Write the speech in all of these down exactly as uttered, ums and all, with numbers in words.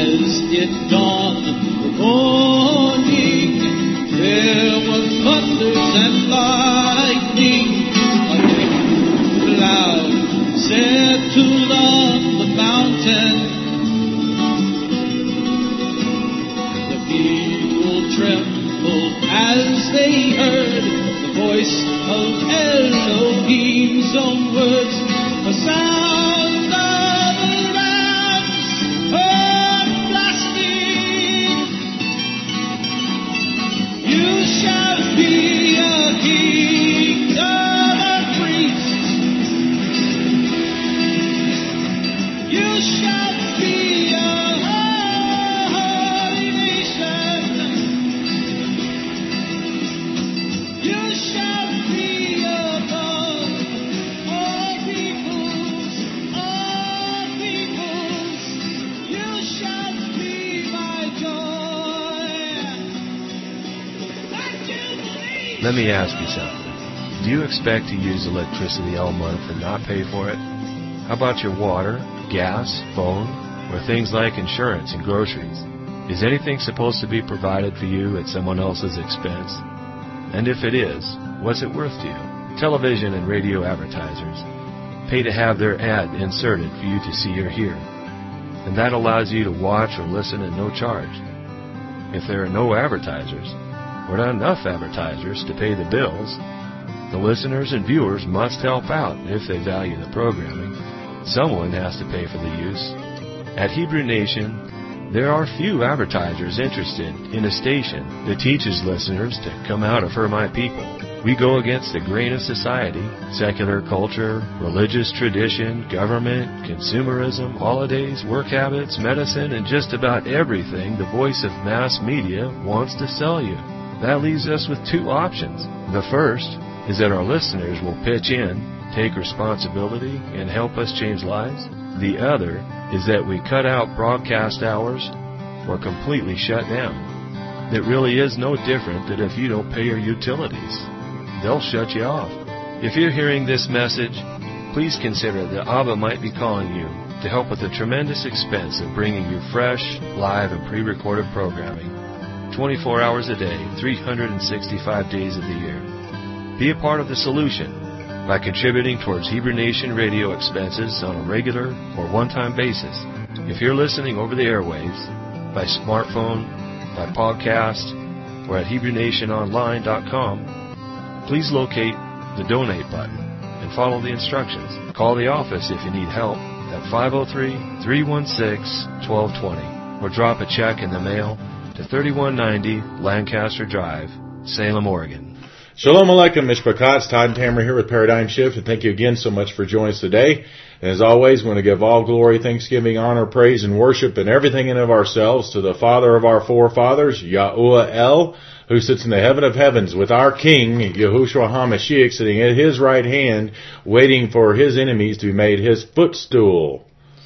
as it dawned the morning, there were thunders and lightning. A thick cloud settled on the mountain. The people trembled as they heard the voice of Elohim's own words, a sound of a ram's horn blasting. You shall be a kingdom of priests. You shall be a holy nation. You shall be above all peoples, all peoples. You shall be my joy. Don't you believe? Let me ask you something. Do you expect to use electricity all month and not pay for it? How about your water, gas, phone, or things like insurance and groceries? Is anything supposed to be provided for you at someone else's expense? And if it is, what's it worth to you? Television and radio advertisers pay to have their ad inserted for you to see or hear, and that allows you to watch or listen at no charge. If there are no advertisers, or not enough advertisers to pay the bills, the listeners and viewers must help out if they value the programming. Someone has to pay for the use. At Hebrew Nation, there are few advertisers interested in a station that teaches listeners to come out of Her My People. We go against the grain of society, secular culture, religious tradition, government, consumerism, holidays, work habits, medicine, and just about everything the voice of mass media wants to sell you. That leaves us with two options. The first is that our listeners will pitch in, take responsibility, and help us change lives. The other is that we cut out broadcast hours or completely shut down. It really is no different than if you don't pay your utilities. They'll shut you off. If you're hearing this message, please consider that Abba might be calling you to help with the tremendous expense of bringing you fresh, live, and pre-recorded programming twenty-four hours a day, three hundred sixty-five days of the year. Be a part of the solution by contributing towards Hebrew Nation radio expenses on a regular or one-time basis. If you're listening over the airwaves, by smartphone, by podcast, or at Hebrew Nation Online dot com, please locate the donate button and follow the instructions. Call the office if you need help at five oh three, three one six, one two two zero or drop a check in the mail to thirty-one ninety Lancaster Drive, Salem, Oregon. Shalom Aleichem, Mishpakat. It's Todd and Tamara here with Paradigm Shift, and thank you again so much for joining us today. And as always, we want to give all glory, thanksgiving, honor, praise, and worship, and everything in of ourselves to the Father of our forefathers, Yahuwah El, who sits in the heaven of heavens with our King, Yahushua HaMashiach, sitting at His right hand, waiting for His enemies to be made His footstool.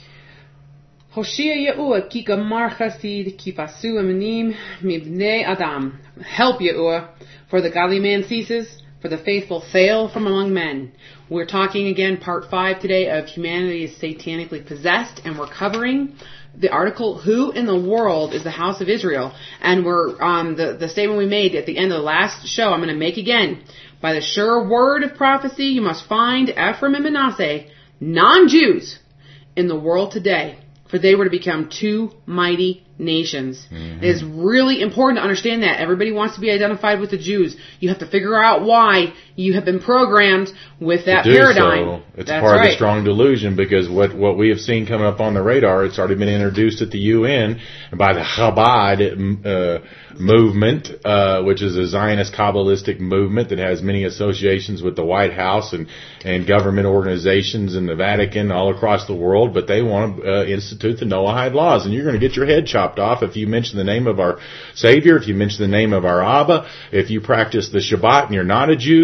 Hoshia Yahuwah ki gamar chasid ki fasu emanim mibnei Adam. Help Yahuwah, for the godly man ceases, for the faithful fail from among men. We're talking again, part five today, of humanity is satanically possessed, and we're covering the article, Who in the World is the House of Israel? And we're, um, the, the statement we made at the end of the last show, I'm going to make again. By the sure word of prophecy, you must find Ephraim and Manasseh, non-Jews, in the world today, for they were to become two mighty nations. Mm-hmm. It is really important to understand that. Everybody wants to be identified with the Jews. You have to figure out why you have been programmed with that to do paradigm. So. It's That's part right. of the strong delusion, because what, what we have seen coming up on the radar, it's already been introduced at the U N by the Chabad uh, movement, uh, which is a Zionist Kabbalistic movement that has many associations with the White House and, and government organizations in the Vatican all across the world, but they want to uh, institute the Noahide laws, and you're going to get your head chopped off if you mention the name of our Savior, if you mention the name of our Abba, if you practice the Shabbat and you're not a Jew.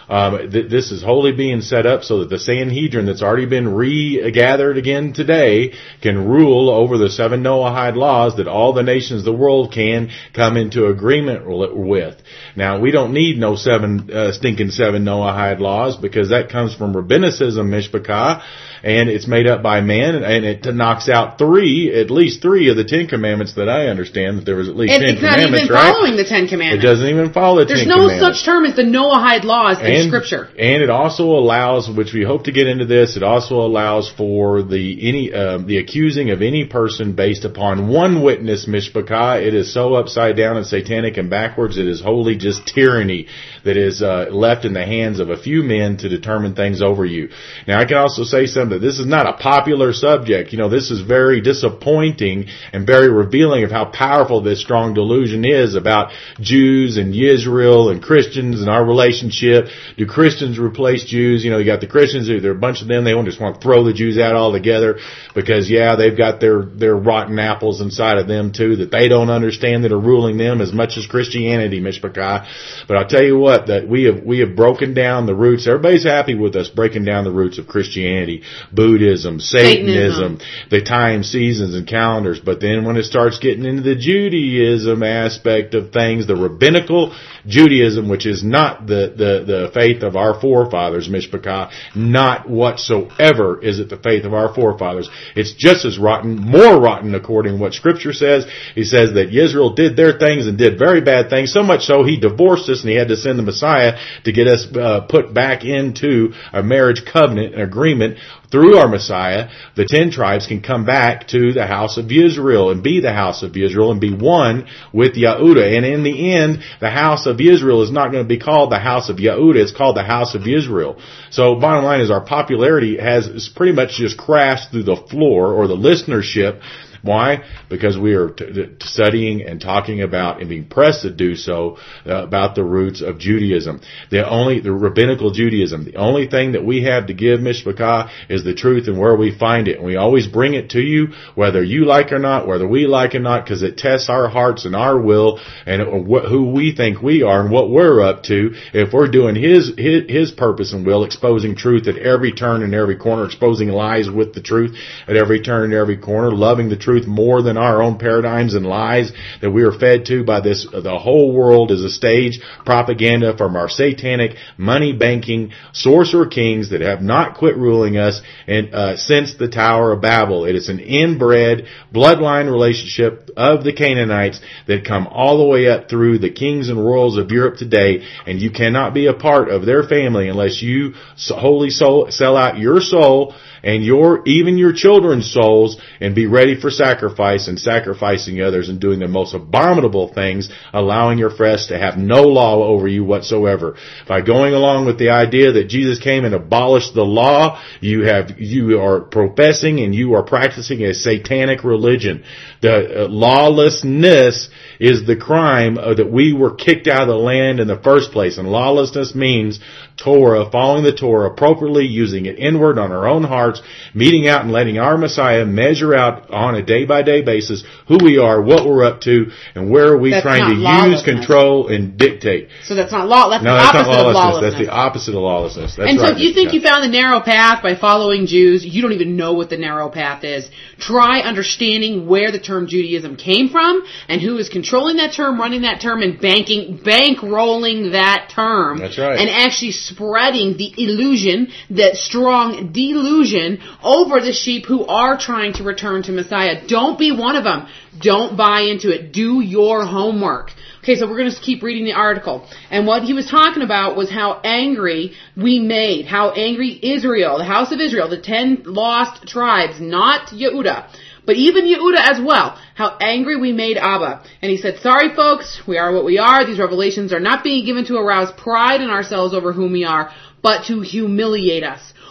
Um, th- this is wholly being set up so that the Sanhedrin that's already been regathered again today can rule over the seven Noahide laws that all the nations of the world can come into agreement with. Now, we don't need no seven, uh, stinking seven Noahide laws because that comes from rabbinicism, Mishpachah, and it's made up by man, and it knocks out three, at least three of the Ten Commandments that I understand that there was at least and Ten it's not Commandments, even right? following the Ten Commandments. It doesn't even follow the There's Ten no Commandments. such term as the Noahide laws in And, Scripture. and it also allows, which we hope to get into this, it also allows for the any um, the accusing of any person based upon one witness, Mishpachah. It is so upside down and satanic and backwards, it is wholly just tyranny that is uh, left in the hands of a few men to determine things over you. Now, I can also say something. This is not a popular subject. You know, this is very disappointing and very revealing of how powerful this strong delusion is about Jews and Israel and Christians and our relationship. Do Christians replace Jews? You know, you got the Christians, there are a bunch of them, they just want to throw the Jews out altogether because, yeah, they've got their, their rotten apples inside of them too that they don't understand that are ruling them as much as Christianity, Mishpachah. But I'll tell you what, that we have, we have broken down the roots. Everybody's happy with us breaking down the roots of Christianity, Buddhism, Satanism, Satanism, the time, seasons, and calendars. But then when it starts getting into the Judaism aspect of things, the rabbinical Judaism, which is not the, the, the faith of our forefathers, Mishpachah, not whatsoever is it the faith of our forefathers. It's just as rotten, more rotten according to what Scripture says. He says that Israel did their things and did very bad things, so much so he divorced us and he had to send the Messiah to get us uh, put back into a marriage covenant, an agreement. Through our Messiah, the ten tribes can come back to the house of Israel and be the house of Israel and be one with Yehudah. And in the end, the house of Israel is not going to be called the house of Yehudah. It's called the house of Israel. So bottom line is our popularity has pretty much just crashed through the floor, or the listenership. Why? Because we are t- t- studying and talking about and being pressed to do so uh, about the roots of Judaism. The only, the rabbinical Judaism, the only thing that we have to give, Mishpachah, is the truth and where we find it. And we always bring it to you, whether you like or not, whether we like or not, because it tests our hearts and our will and wh- who we think we are and what we're up to. If we're doing His, His, His purpose and will, exposing truth at every turn and every corner, exposing lies with the truth at every turn and every corner, loving the truth more than our own paradigms and lies that we are fed to by this, the whole world is a stage propaganda from our satanic money banking sorcerer kings that have not quit ruling us and uh, since the Tower of Babel. It is an inbred bloodline relationship of the Canaanites that come all the way up through the kings and royals of Europe today, and you cannot be a part of their family unless you wholly soul, sell out your soul and your, even your children's souls, and be ready for sacrifice and sacrificing others and doing the most abominable things, allowing your flesh to have no law over you whatsoever. By going along with the idea that Jesus came and abolished the law, you have, you are professing and you are practicing a satanic religion. The uh, lawlessness is the crime uh, that we were kicked out of the land in the first place. And lawlessness means Torah, following the Torah appropriately, using it inward on our own hearts, meeting out and letting our Messiah measure out on a day-by-day basis who we are, what we're up to, and where are we That's trying to not use, control, and dictate. So that's not law. That's No, the that's opposite not of lawlessness. lawlessness. That's the opposite of lawlessness. That's and so right, if you think Mister you found the narrow path by following Jews, you don't even know what the narrow path is. Try understanding where the term Judaism came from and who is controlling that term, running that term, and banking, bankrolling that term. That's right. And actually spreading the illusion, that strong delusion over the sheep who are trying to return to Messiah. Don't be one of them. Don't buy into it. Do your homework. Okay, so we're going to keep reading the article. And what he was talking about was how angry we made, how angry Israel, the house of Israel, the ten lost tribes, not Yehudah, but even Yehudah as well, how angry we made Abba. And he said, sorry folks, we are what we are. These revelations are not being given to arouse pride in ourselves over whom we are, but to humiliate us.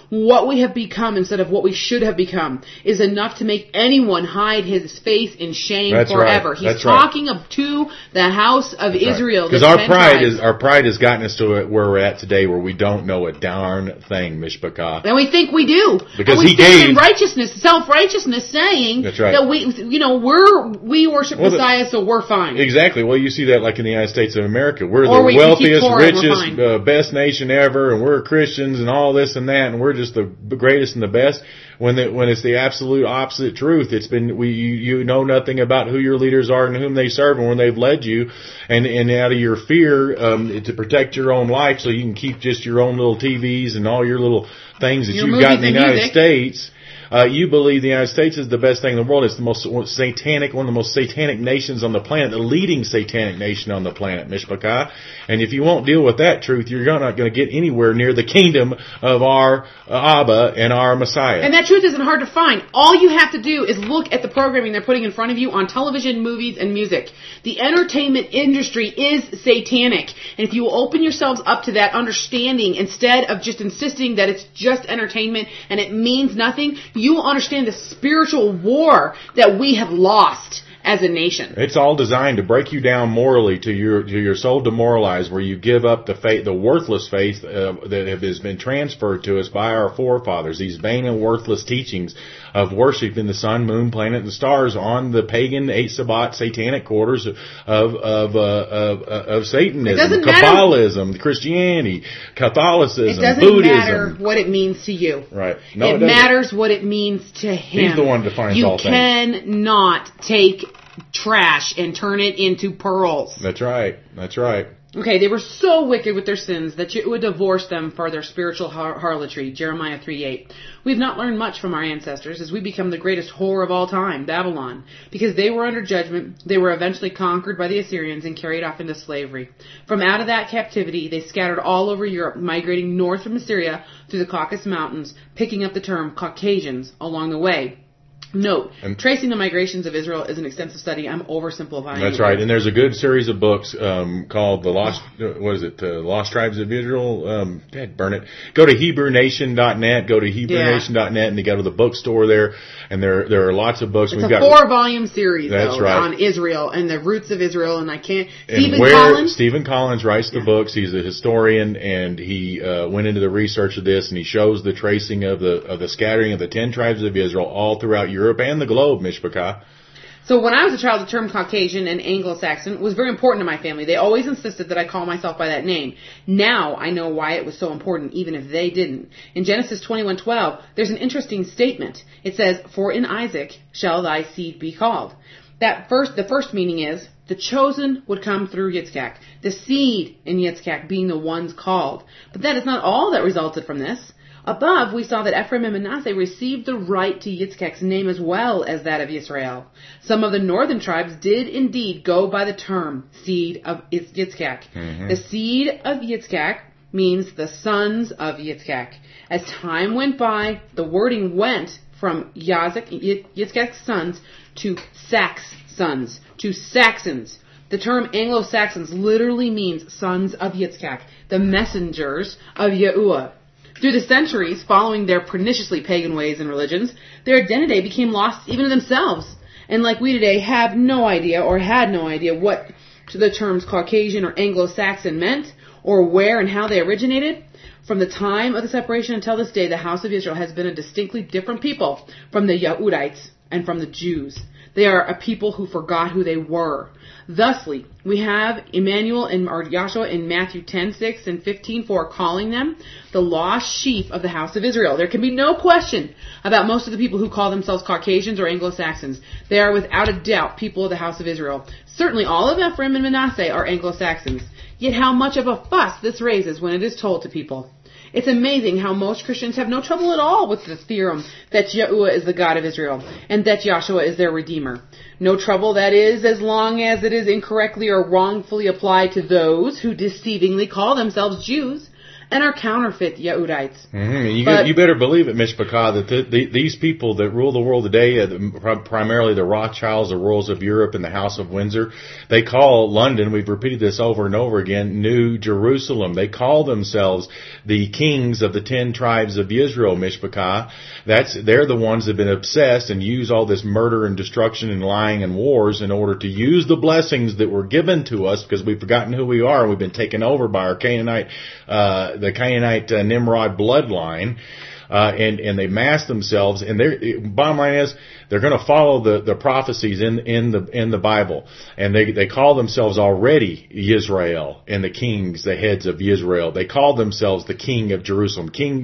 what we have become instead of what we should have become is enough to make anyone hide his face in shame That's forever. right. He's That's right. talking of to the house of That's Israel. Because our pride is our pride has gotten us to where we're at today, where we don't know a darn thing, Mishpachah. And we think we do. Because and we he stand gave in righteousness, self-righteousness, saying That's right. that we, you know, we're we worship Well, the- Messiah, so we're fine. Exactly. Well, you see that like in the United States of America. We're Or the we can keep wealthiest, Torah and we're richest, fine. uh, best nation ever, and we're Christians and all this and that, and we're just the greatest and the best. When the, when it's the absolute opposite truth, it's been we you, you know nothing about who your leaders are and whom they serve and where they've led you, and and out of your fear um, to protect your own life, so you can keep just your own little T Vs and all your little things that Your you've got in the movies and United music. States. Uh, you believe the United States is the best thing in the world. It's the most satanic, one of the most satanic nations on the planet, the leading satanic nation on the planet, Mishpachah. And if you won't deal with that truth, you're not going to get anywhere near the kingdom of our uh, Abba and our Messiah. And that truth isn't hard to find. All you have to do is look at the programming they're putting in front of you on television, movies, and music. The entertainment industry is satanic. And if you will open yourselves up to that understanding instead of just insisting that it's just entertainment and it means nothing, you will understand the spiritual war that we have lost as a nation. It's all designed to break you down morally, to your to your soul demoralized, where you give up the faith, the worthless faith uh, that has been transferred to us by our forefathers. These vain and worthless teachings of worshiping the sun, moon, planet, and stars on the pagan eight Sabbat satanic quarters of of uh, of, of Satanism, Kabbalism, Christianity, Catholicism, It doesn't Buddhism. matter what it means to you. Right. No, it it doesn't. matters what it means to him. He's the one who defines you all things. cannot take trash and turn it into pearls. That's right. That's right. Okay, they were so wicked with their sins that it would divorce them for their spiritual har- harlotry, Jeremiah three eight. We've not learned much from our ancestors as we become the greatest whore of all time, Babylon. Because they were under judgment, they were eventually conquered by the Assyrians and carried off into slavery. From out of that captivity, they scattered all over Europe, migrating north from Assyria through the Caucasus Mountains, picking up the term Caucasians along the way. Note, And- tracing the migrations of Israel is an extensive study. I'm oversimplifying. That's it. right. And there's a good series of books um, called The Lost, uh, what is it, The Lost Tribes of Israel? Um, Dad, burn it. Go to Hebrew Nation dot net. Go to Hebrew Nation dot net and you go to the bookstore there. And there there are lots of books. It's We've a got four-volume series, That's though, right. on Israel and the roots of Israel, and I can't... And Stephen where Collins? Stephen Collins writes the Yeah. books. He's a historian, and he uh, went into the research of this, and he shows the tracing of the of the scattering of the ten tribes of Israel all throughout Europe and the globe, Mishpachah. So when I was a child, the term Caucasian and Anglo-Saxon was very important to my family. They always insisted that I call myself by that name. Now I know why it was so important, even if they didn't. In Genesis twenty-one twelve, there's an interesting statement. It says, "For in Isaac shall thy seed be called." That first, the first meaning is the chosen would come through Yitzchak, the seed in Yitzchak being the ones called. But that is not all that resulted from this. Above, we saw that Ephraim and Manasseh received the right to Yitzchak's name as well as that of Israel. Some of the northern tribes did indeed go by the term seed of Yitzchak. Mm-hmm. The seed of Yitzchak means the sons of Yitzchak. As time went by, the wording went from Yazek, Yitzchak's sons to Sax's sons, to Saxons. The term Anglo-Saxons literally means sons of Yitzchak, the messengers of Yahuwah. Through the centuries, following their perniciously pagan ways and religions, their identity became lost even to themselves. And like we today have no idea or had no idea what the terms Caucasian or Anglo-Saxon meant or where and how they originated, from the time of the separation until this day, the house of Israel has been a distinctly different people from the Yahudites and from the Jews. They are a people who forgot who they were. Thusly, we have Emmanuel and or Yahshua in Matthew ten six and fifteen four calling them the lost sheep of the house of Israel. There can be no question about most of the people who call themselves Caucasians or Anglo-Saxons. They are without a doubt people of the house of Israel. Certainly all of Ephraim and Manasseh are Anglo-Saxons. Yet how much of a fuss this raises when it is told to people. It's amazing how most Christians have no trouble at all with the theorem that Yahuwah is the God of Israel and that Yahshua is their Redeemer. No trouble, that is, as long as it is incorrectly or wrongfully applied to those who deceivingly call themselves Jews and are counterfeit Yehudites. Mm-hmm. You, But- you better believe it, Mishpachah, that the, the, these people that rule the world today, uh, the, primarily the Rothschilds, the royals of Europe, and the House of Windsor, they call London, we've repeated this over and over again, New Jerusalem. They call themselves the kings of the ten tribes of Israel, Mishpachah. That's, they're the ones that have been obsessed and use all this murder and destruction and lying and wars in order to use the blessings that were given to us because we've forgotten who we are and we've been taken over by our Canaanite, uh, the Canaanite uh, Nimrod bloodline. Uh, and, and they mask themselves, and their bottom line is they're going to follow the, the prophecies in, in the, in the Bible. And they, they call themselves already Israel and the kings, the heads of Israel. They call themselves the king of Jerusalem. King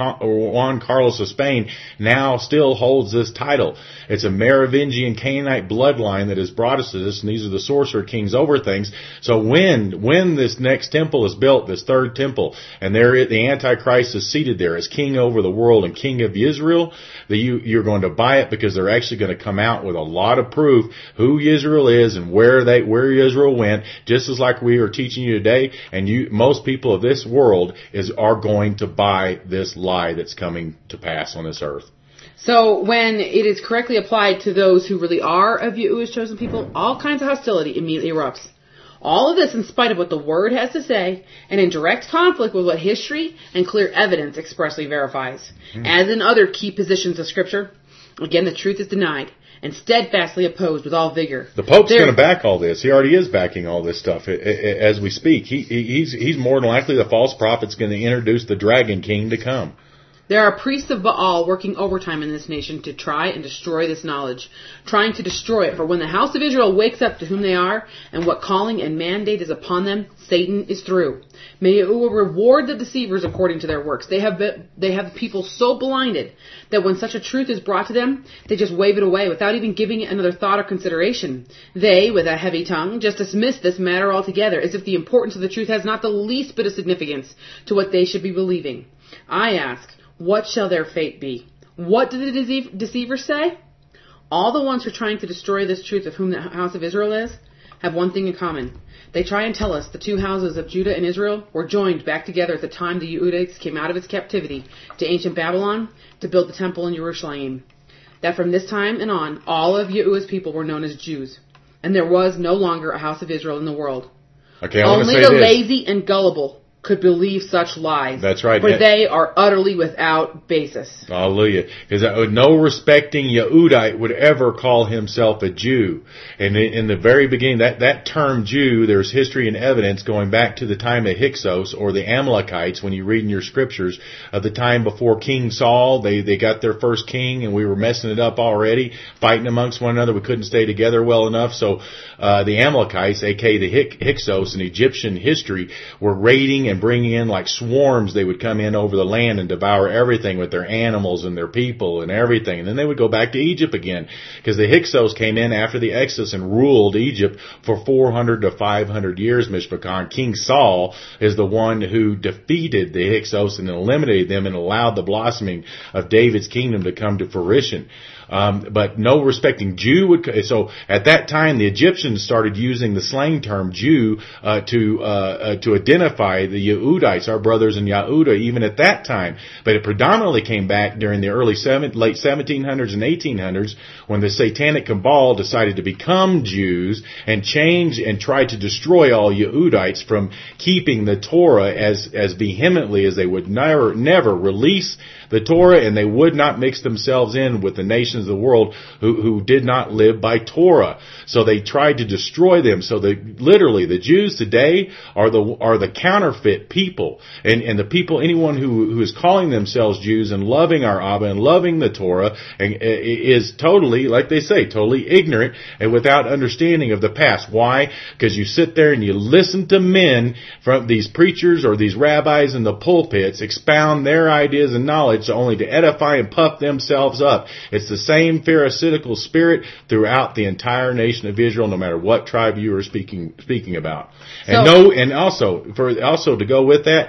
Juan Carlos of Spain now still holds this title. It's a Merovingian Canaanite bloodline that has brought us to this, and these are the sorcerer kings over things. So when, when this next temple is built, this third temple, and there, the Antichrist is seated there as king over the world and king of Israel, that you, you're going to buy it because they're actually going to come out with a lot of proof who Israel is and where they, where Israel went, just as like we are teaching you today. And you, most people of this world is, are going to buy this lie that's coming to pass on this earth. So when it is correctly applied to those who really are of Yahuwah's chosen people, all kinds of hostility immediately erupts. All of this in spite of what the Word has to say, and in direct conflict with what history and clear evidence expressly verifies. Mm. As in other key positions of Scripture, again, the truth is denied and steadfastly opposed with all vigor. The Pope's There- going to back all this. He already is backing all this stuff as we speak. He, he's, he's more than likely the false prophet's going to introduce the Dragon King to come. There are priests of Baal working overtime in this nation to try and destroy this knowledge, trying to destroy it. For when the house of Israel wakes up to whom they are and what calling and mandate is upon them, Satan is through. May Yahuwah reward the deceivers according to their works. They have been, they have people so blinded that when such a truth is brought to them, they just wave it away without even giving it another thought or consideration. They, with a heavy tongue, just dismiss this matter altogether, as if the importance of the truth has not the least bit of significance to what they should be believing. I ask, what shall their fate be? What did the deceive- deceivers say? All the ones who are trying to destroy this truth of whom the house of Israel is have one thing in common. They try and tell us the two houses of Judah and Israel were joined back together at the time the Yehudites came out of its captivity to ancient Babylon to build the temple in Jerusalem. That from this time and on, all of Yahuwah's people were known as Jews. And there was no longer a house of Israel in the world. Okay, I want to Only say the this. lazy and gullible could believe such lies. That's right. For Yeah. they are utterly without basis. Hallelujah. Because no respecting Yehudite would ever call himself a Jew. And in the very beginning, that, that term Jew, there's history and evidence going back to the time of Hyksos or the Amalekites, when you read in your scriptures, of the time before King Saul. They, they got their first king and we were messing it up already, fighting amongst one another. We couldn't stay together well enough. So, uh, the Amalekites, aka the Hyksos in Egyptian history, were raiding and bringing in like swarms. They would come in over the land and devour everything with their animals and their people and everything. And then they would go back to Egypt again, because the Hyksos came in after the Exodus and ruled Egypt for four hundred to five hundred years, Mishpachah. King Saul is the one who defeated the Hyksos and eliminated them and allowed the blossoming of David's kingdom to come to fruition. Um, but no respecting Jew would. So at that time, the Egyptians started using the slang term Jew uh, to uh, uh, to identify the Yehudites, our brothers in Yehuda, even at that time. But it predominantly came back during the early seven, late seventeen hundreds and eighteen hundreds, when the Satanic Cabal decided to become Jews and change and try to destroy all Yehudites from keeping the Torah as as vehemently as they would never never release the Torah, and they would not mix themselves in with the nations of the world who, who did not live by Torah. So they tried to destroy them. So the, literally, the Jews today are the, are the counterfeit people. And, and the people, anyone who, who is calling themselves Jews and loving our Abba and loving the Torah and, uh, is totally, like they say, totally ignorant and without understanding of the past. Why? Because you sit there and you listen to men from these preachers or these rabbis in the pulpits expound their ideas and knowledge only to edify and puff themselves up. It's the same pharisaical spirit throughout the entire nation of Israel, no matter what tribe you are speaking speaking about. And So- no, and also for also to go with that,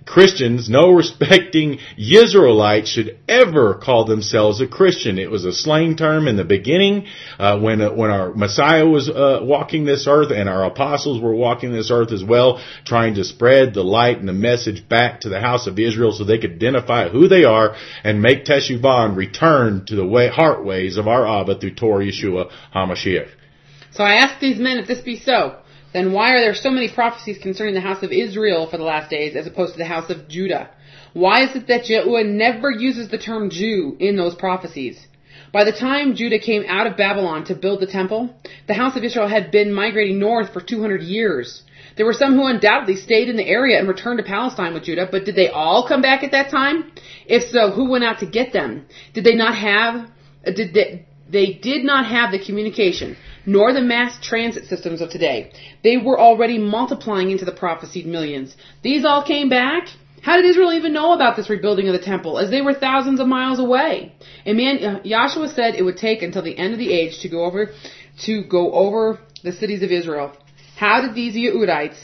Christians, no respecting Israelites should ever call themselves a Christian. It was a slang term in the beginning uh, when uh, when our Messiah was uh, walking this earth, and our apostles were walking this earth as well, trying to spread the light and the message back to the house of Israel so they could identify who they are and make Teshuvah and return to the way, heart ways of our Abba through Torah Yeshua HaMashiach. So I asked these men, if this be so, then why are there so many prophecies concerning the house of Israel for the last days as opposed to the house of Judah? Why is it that Yahuwah never uses the term Jew in those prophecies? By the time Judah came out of Babylon to build the temple, the house of Israel had been migrating north for two hundred years. There were some who undoubtedly stayed in the area and returned to Palestine with Judah, but did they all come back at that time? If so, who went out to get them? Did they not have, did they, they did not have the communication, nor the mass transit systems of today. They were already multiplying into the prophesied millions. These all came back? How did Israel even know about this rebuilding of the temple, as they were thousands of miles away? And man, Yahshua said it would take until the end of the age to go over, to go over the cities of Israel. How did these Yehudites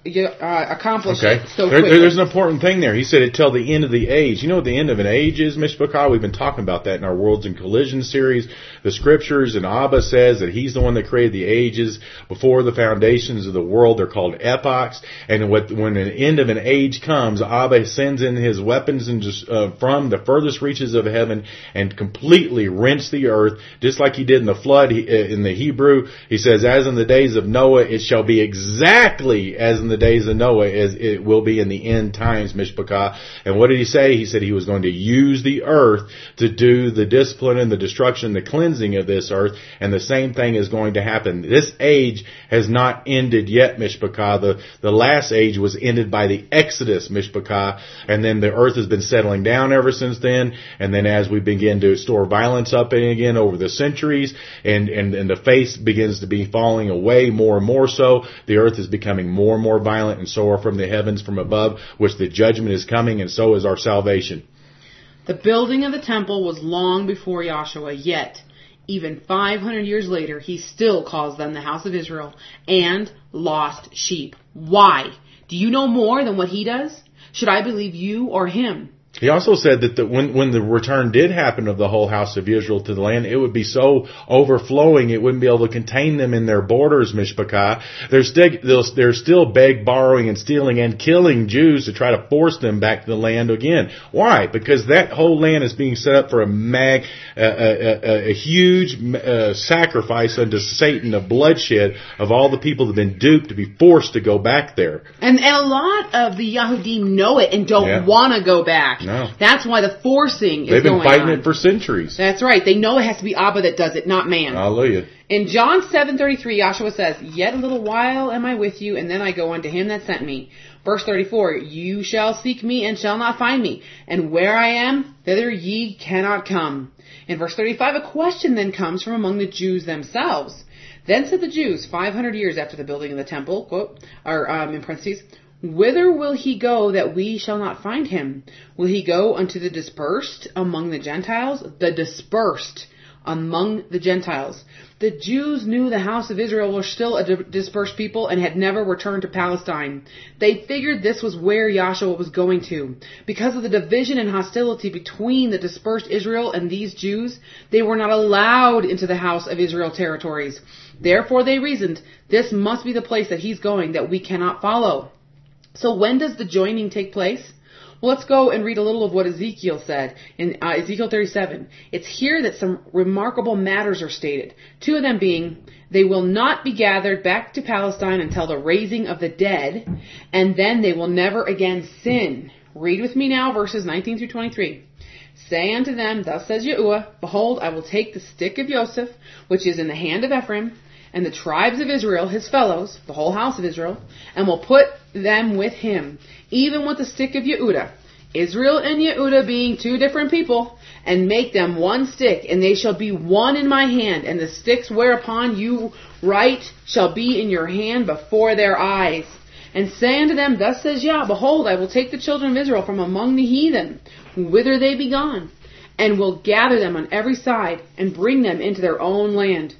uh, accomplish okay. it so there, quickly? There's an important thing there. He said until the end of the age. You know what the end of an age is, Mishpachah? We've been talking about that in our Worlds in Collision series. The scriptures, and Abba says that he's the one that created the ages before the foundations of the world. They're called epochs. And what, when an end of an age comes, Abba sends in his weapons and just, uh, from the furthest reaches of heaven and completely rents the earth, just like he did in the flood. He, uh, in the Hebrew, he says, as in the days of Noah, it shall be exactly as in the days of Noah as it will be in the end times, Mishpachah. And what did he say? He said he was going to use the earth to do the discipline and the destruction, the cleansing of this earth, and the same thing is going to happen. This age has not ended yet, Mishpachah. The, the last age was ended by the Exodus, Mishpachah, and then the earth has been settling down ever since then, and then as we begin to store violence up again over the centuries, and, and, and the face begins to be falling away more and more so, the earth is becoming more and more violent, and so are from the heavens from above, which the judgment is coming, and so is our salvation. The building of the temple was long before Yahshua, yet even five hundred years later, he still calls them the house of Israel and lost sheep. Why? Do you know more than what he does? Should I believe you or him? He also said that the, when, when the return did happen of the whole house of Israel to the land, it would be so overflowing, it wouldn't be able to contain them in their borders, Mishpachah. They're still, they're still beg, borrowing, and stealing and killing Jews to try to force them back to the land again. Why? Because that whole land is being set up for a mag, a, a, a, a huge uh, sacrifice unto Satan of bloodshed of all the people that have been duped to be forced to go back there. And, and a lot of the Yahudim know it and don't yeah. want to go back. No. That's why the forcing is They've been going fighting on. it for centuries. That's right. They know it has to be Abba that does it, not man. Hallelujah. In John seven thirty-three, Yahshua says, "Yet a little while am I with you, and then I go unto him that sent me." Verse thirty-four, "You shall seek me and shall not find me, and where I am, thither ye cannot come." In verse thirty-five, a question then comes from among the Jews themselves. Then said the Jews, five hundred years after the building of the temple, quote, or um, in parentheses, "Whither will he go that we shall not find him? Will he go unto the dispersed among the Gentiles?" The dispersed among the Gentiles. The Jews knew the house of Israel were still a dispersed people and had never returned to Palestine. They figured this was where Yahshua was going to. Because of the division and hostility between the dispersed Israel and these Jews, they were not allowed into the house of Israel territories. Therefore they reasoned, this must be the place that he's going that we cannot follow. So when does the joining take place? Well, let's go and read a little of what Ezekiel said in uh, Ezekiel thirty-seven. It's here that some remarkable matters are stated. Two of them being, they will not be gathered back to Palestine until the raising of the dead, and then they will never again sin. Read with me now verses nineteen through twenty-three. "Say unto them, thus says Yahuwah, behold, I will take the stick of Joseph, which is in the hand of Ephraim, and the tribes of Israel, his fellows, the whole house of Israel, and will put them with him, even with the stick of Yehudah, Israel and Yehudah being two different people, and make them one stick, and they shall be one in my hand, and the sticks whereupon you write shall be in your hand before their eyes. And say unto them, thus says Yah, behold, I will take the children of Israel from among the heathen, whither they be gone, and will gather them on every side, and bring them into their own land.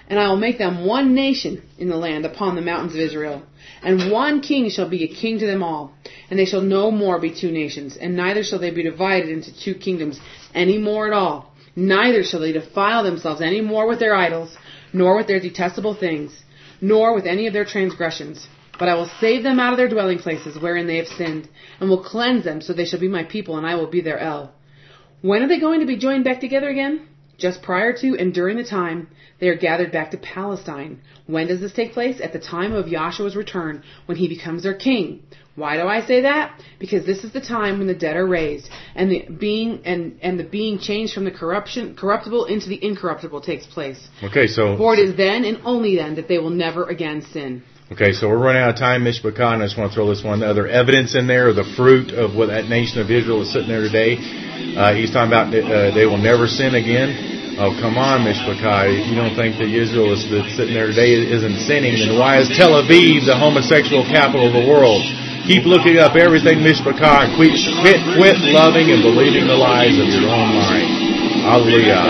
And I will make them one nation in the land upon the mountains of Israel. And one king shall be a king to them all. And they shall no more be two nations, and neither shall they be divided into two kingdoms any more at all. Neither shall they defile themselves any more with their idols, nor with their detestable things, nor with any of their transgressions. But I will save them out of their dwelling places wherein they have sinned, and will cleanse them, so they shall be my people, and I will be their El. When are they going to be joined back together again? Just prior to and during the time they are gathered back to Palestine. When does this take place? At the time of Yahshua's return, when he becomes their king. Why do I say that? Because this is the time when the dead are raised, and the being and, and the being changed from the corruption corruptible into the incorruptible takes place. Okay, so For it is then and only then that they will never again sin. Okay, so we're running out of time, Mishpachah, and I just want to throw this one other evidence in there, the fruit of what that nation of Israel is sitting there today. Uh, he's talking about uh, they will never sin again. Oh, come on, Mishpachah. If you don't think that Israel is that's sitting there today isn't sinning, then why is Tel Aviv the homosexual capital of the world? Keep looking up everything, Mishpachah, and quit, quit, quit loving and believing the lies of your own mind. Hallelujah.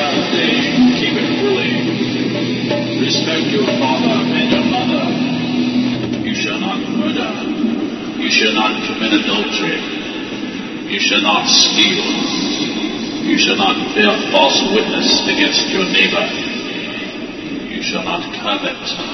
Respect your father and your mother. You shall not murder. You shall not commit adultery. You shall not steal. You shall not bear false witness against your neighbor. You shall not covet.